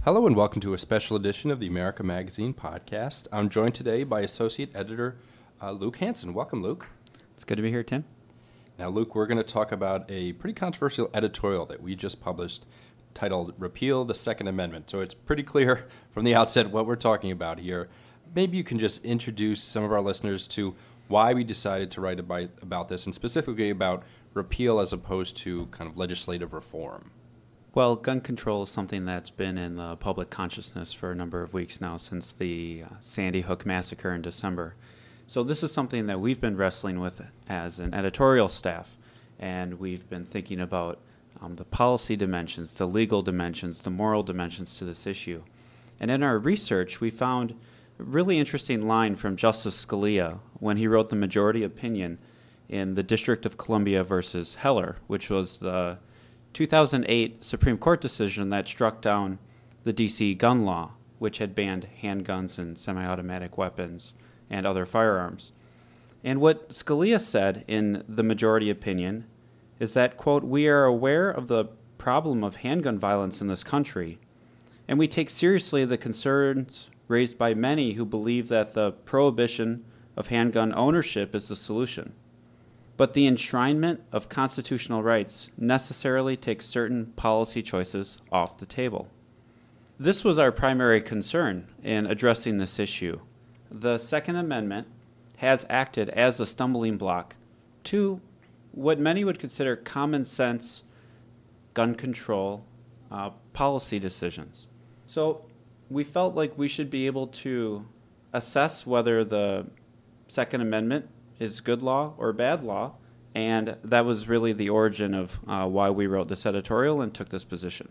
Hello and welcome to a special edition of the America Magazine podcast. I'm joined today by Associate Editor Luke Hansen. Welcome, Luke. It's good to be here, Tim. Now, Luke, we're going to talk about a pretty controversial editorial that we just published titled Repeal the Second Amendment. So it's pretty clear from the outset what we're talking about here. Maybe you can just introduce some of our listeners to why we decided to write about this and specifically about repeal as opposed to kind of legislative reform. Well, gun control is something that's been in the public consciousness for a number of weeks now since the Sandy Hook massacre in December. So this is something that we've been wrestling with as an editorial staff, and we've been thinking about the policy dimensions, the legal dimensions, the moral dimensions to this issue. And in our research, we found a really interesting line from Justice Scalia when he wrote the majority opinion in the District of Columbia versus Heller, which was the 2008 Supreme Court decision that struck down the D.C. gun law, which had banned handguns and semi-automatic weapons and other firearms. And what Scalia said in the majority opinion is that, quote, "We are aware of the problem of handgun violence in this country, and we take seriously the concerns raised by many who believe that the prohibition of handgun ownership is the solution. But the enshrinement of constitutional rights necessarily takes certain policy choices off the table." This was our primary concern in addressing this issue. The Second Amendment has acted as a stumbling block to what many would consider common sense gun control policy decisions. So we felt like we should be able to assess whether the Second Amendment is good law or bad law, and that was really the origin of why we wrote this editorial and took this position.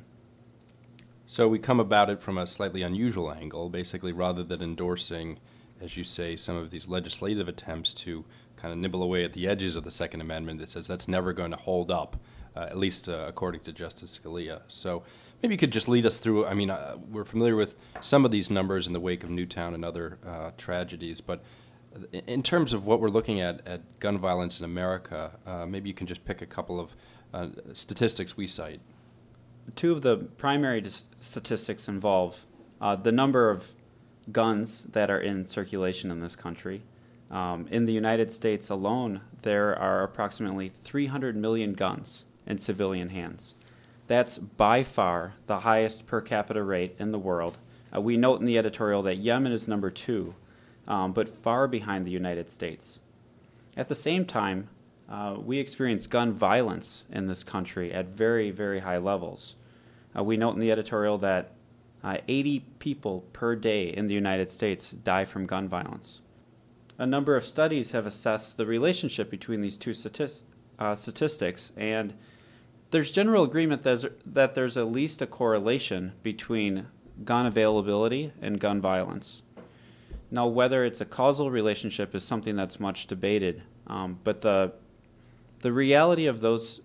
So we come about it from a slightly unusual angle, basically rather than endorsing, as you say, some of these legislative attempts to kind of nibble away at the edges of the Second Amendment that says that's never going to hold up, at least according to Justice Scalia. So maybe you could just lead us through, we're familiar with some of these numbers in the wake of Newtown and other tragedies, but in terms of what we're looking at gun violence in America, maybe you can just pick a couple of statistics we cite. Two of the primary statistics involve the number of guns that are in circulation in this country. In the United States alone, there are approximately 300 million guns in civilian hands. That's by far the highest per capita rate in the world. We note in the editorial that Yemen is number 2, but far behind the United States. At the same time, we experience gun violence in this country at very, very high levels. We note in the editorial that 80 people per day in the United States die from gun violence. A number of studies have assessed the relationship between these two statistics, and there's general agreement that there's at least a correlation between gun availability and gun violence. Now, whether it's a causal relationship is something that's much debated, but the reality of those,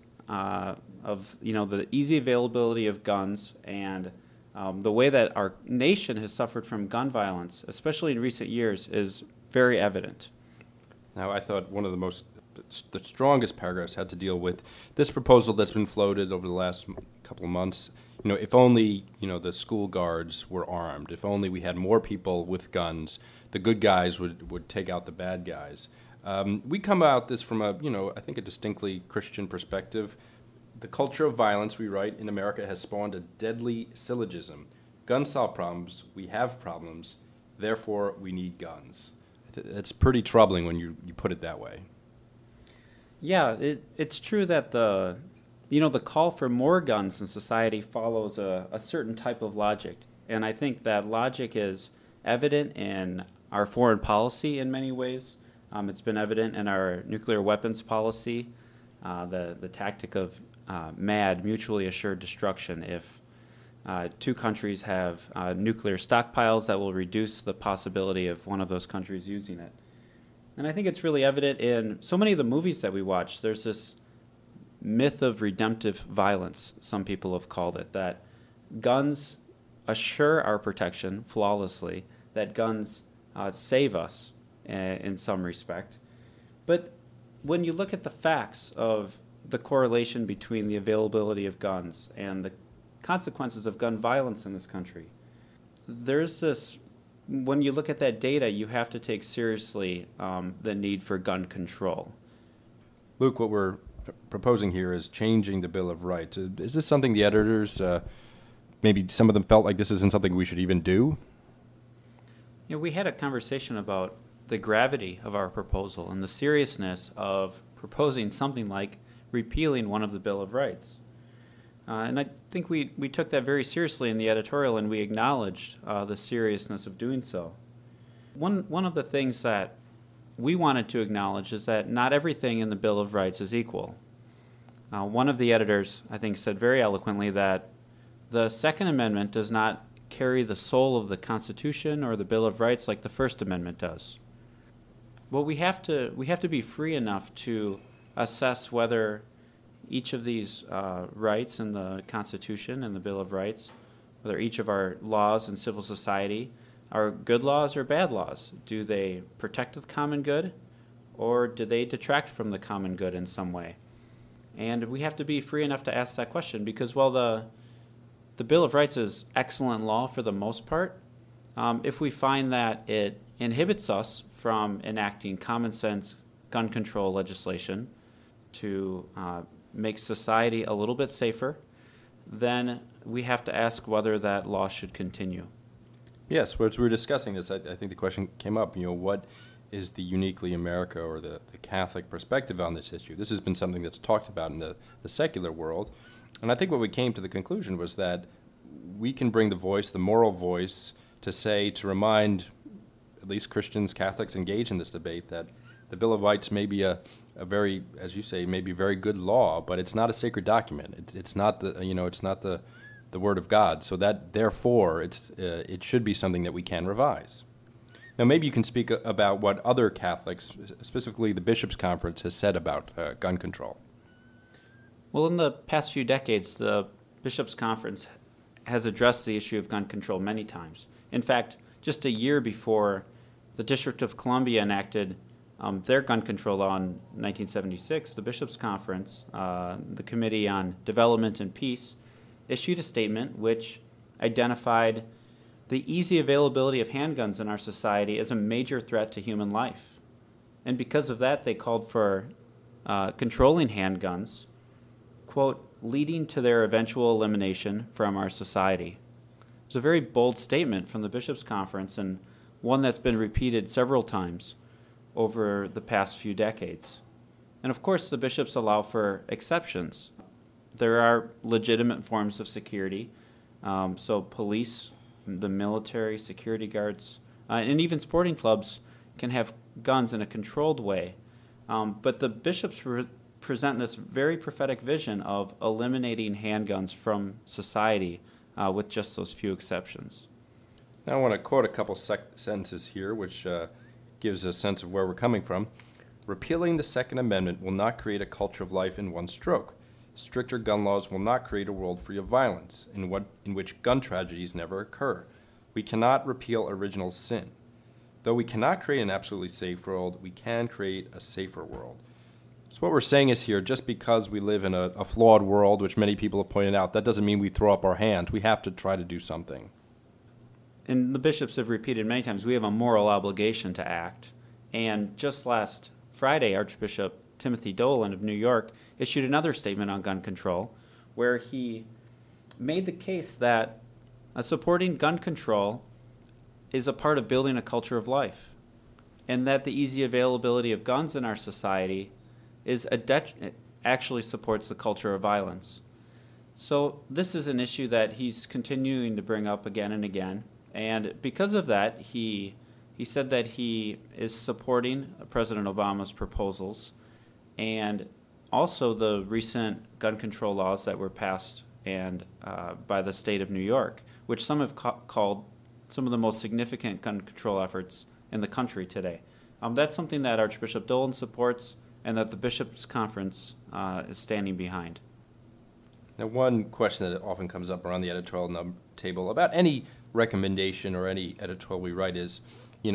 the easy availability of guns and the way that our nation has suffered from gun violence, especially in recent years, is very evident. Now, I thought one of the strongest paragraphs had to deal with this proposal that's been floated over the last couple of months. If only, the school guards were armed, if only we had more people with guns, the good guys would take out the bad guys. We come out this from I think a distinctly Christian perspective. The culture of violence, we write, in America has spawned a deadly syllogism. Guns solve problems, we have problems, therefore we need guns. It's pretty troubling when you put it that way. Yeah, it's true that the call for more guns in society follows a certain type of logic. And I think that logic is evident in our foreign policy in many ways. It's been evident in our nuclear weapons policy, the tactic of MAD, mutually assured destruction. If two countries have nuclear stockpiles, that will reduce the possibility of one of those countries using it. And I think it's really evident in so many of the movies that we watch. There's this myth of redemptive violence, some people have called it, that guns assure our protection flawlessly, that guns save us in some respect. But when you look at the facts of the correlation between the availability of guns and the consequences of gun violence in this country, there's this, when you look at that data, you have to take seriously the need for gun control. Luke, what we're proposing here is changing the Bill of Rights. Is this something the editors, maybe some of them felt like this isn't something we should even do? We had a conversation about the gravity of our proposal and the seriousness of proposing something like repealing one of the Bill of Rights. And I think we took that very seriously in the editorial, and we acknowledged the seriousness of doing so. One of the things that we wanted to acknowledge is that not everything in the Bill of Rights is equal. One of the editors, I think, said very eloquently that the Second Amendment does not carry the soul of the Constitution or the Bill of Rights like the First Amendment does. Well, we have to be free enough to assess whether each of these rights in the Constitution and the Bill of Rights, whether each of our laws in civil society are good laws or bad laws. Do they protect the common good, or do they detract from the common good in some way? And we have to be free enough to ask that question, because while the Bill of Rights is excellent law for the most part, if we find that it inhibits us from enacting common sense gun control legislation to make society a little bit safer, then we have to ask whether that law should continue. Yes, as we were discussing this, I think the question came up, what is the uniquely America or the Catholic perspective on this issue? This has been something that's talked about in the secular world. And I think what we came to the conclusion was that we can bring the voice, the moral voice, to remind at least Christians, Catholics engaged in this debate that the Bill of Rights may be a very, as you say, maybe very good law, but it's not a sacred document. It's not the Word of God. So that therefore it should be something that we can revise. Now, maybe you can speak about what other Catholics, specifically the Bishops' Conference, has said about gun control. Well, in the past few decades, the Bishops' Conference has addressed the issue of gun control many times. In fact, just a year before the District of Columbia enacted their gun control law in 1976, the Bishops' Conference, the Committee on Development and Peace, issued a statement which identified the easy availability of handguns in our society as a major threat to human life. And because of that, they called for controlling handguns, quote, leading to their eventual elimination from our society. It's a very bold statement from the Bishops' Conference, and one that's been repeated several times over the past few decades. And of course, the bishops allow for exceptions. There are legitimate forms of security, so police, the military, security guards, and even sporting clubs can have guns in a controlled way. But the bishops present this very prophetic vision of eliminating handguns from society with just those few exceptions. Now I want to quote a couple sentences here, which gives a sense of where we're coming from. Repealing the Second Amendment will not create a culture of life in one stroke. Stricter gun laws will not create a world free of violence, in which gun tragedies never occur. We cannot repeal original sin. Though we cannot create an absolutely safe world, we can create a safer world. So what we're saying is here, just because we live in a flawed world, which many people have pointed out, that doesn't mean we throw up our hands. We have to try to do something. And the bishops have repeated many times, we have a moral obligation to act. And just last Friday, Archbishop Timothy Dolan of New York issued another statement on gun control, where he made the case that supporting gun control is a part of building a culture of life, and that the easy availability of guns in our society actually supports the culture of violence. So this is an issue that he's continuing to bring up again and again, and because of that, he said that he is supporting President Obama's proposals and also the recent gun control laws that were passed and by the state of New York, which some have called some of the most significant gun control efforts in the country today. That's something that Archbishop Dolan supports and that the Bishops' Conference is standing behind. Now, one question that often comes up around the editorial table about any recommendation or any editorial we write is,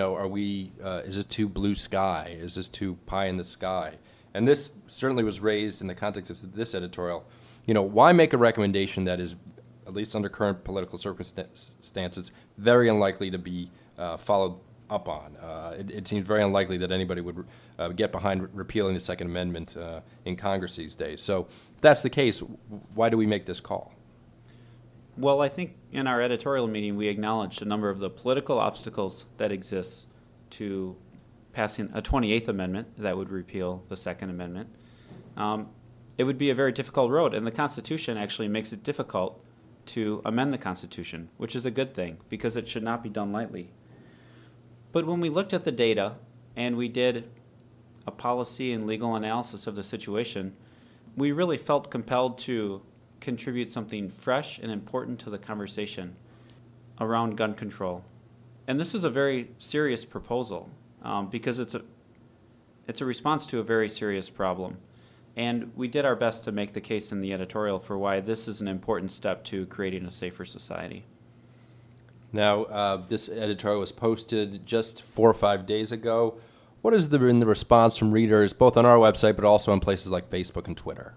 is it too blue sky? Is this too pie in the sky? And this certainly was raised in the context of this editorial. Why make a recommendation that is at least under current political circumstances, very unlikely to be followed up on. It seems very unlikely that anybody would get behind repealing the Second Amendment in Congress these days. So if that's the case, why do we make this call? Well, I think in our editorial meeting we acknowledged a number of the political obstacles that exist to passing a 28th Amendment that would repeal the Second Amendment. It would be a very difficult road, and the Constitution actually makes it difficult to amend the Constitution, which is a good thing because it should not be done lightly. But when we looked at the data and we did a policy and legal analysis of the situation, we really felt compelled to contribute something fresh and important to the conversation around gun control. And this is a very serious proposal because it's a response to a very serious problem. And we did our best to make the case in the editorial for why this is an important step to creating a safer society. Now, this editorial was posted just 4 or 5 days ago. What has been the response from readers, both on our website but also on places like Facebook and Twitter?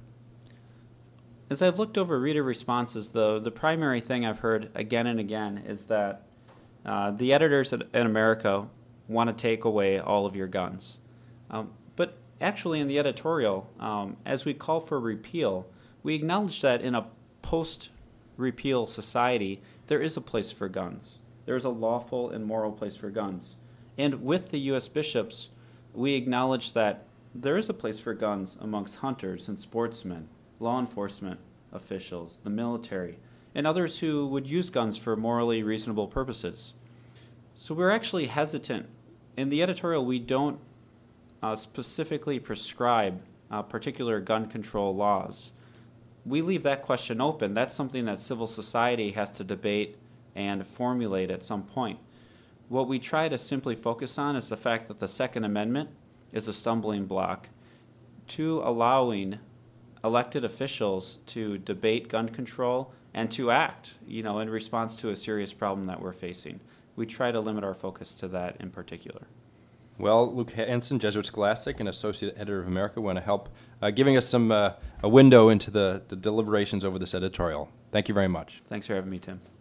As I've looked over reader responses, the primary thing I've heard again and again is that the editors in America want to take away all of your guns. But actually in the editorial, as we call for repeal, we acknowledge that in a post-repeal society, there is a place for guns. There is a lawful and moral place for guns. And with the U.S. bishops, we acknowledge that there is a place for guns amongst hunters and sportsmen, law enforcement officials, the military, and others who would use guns for morally reasonable purposes. So we're actually hesitant. In the editorial, we don't specifically prescribe particular gun control laws. We leave that question open. That's something that civil society has to debate and formulate at some point. What we try to simply focus on is the fact that the Second Amendment is a stumbling block to allowing elected officials to debate gun control and to act, in response to a serious problem that we're facing. We try to limit our focus to that in particular. Well, Luke Hansen, Jesuit Scholastic and Associate Editor of America, want to help giving us a window into the deliberations over this editorial. Thank you very much. Thanks for having me, Tim.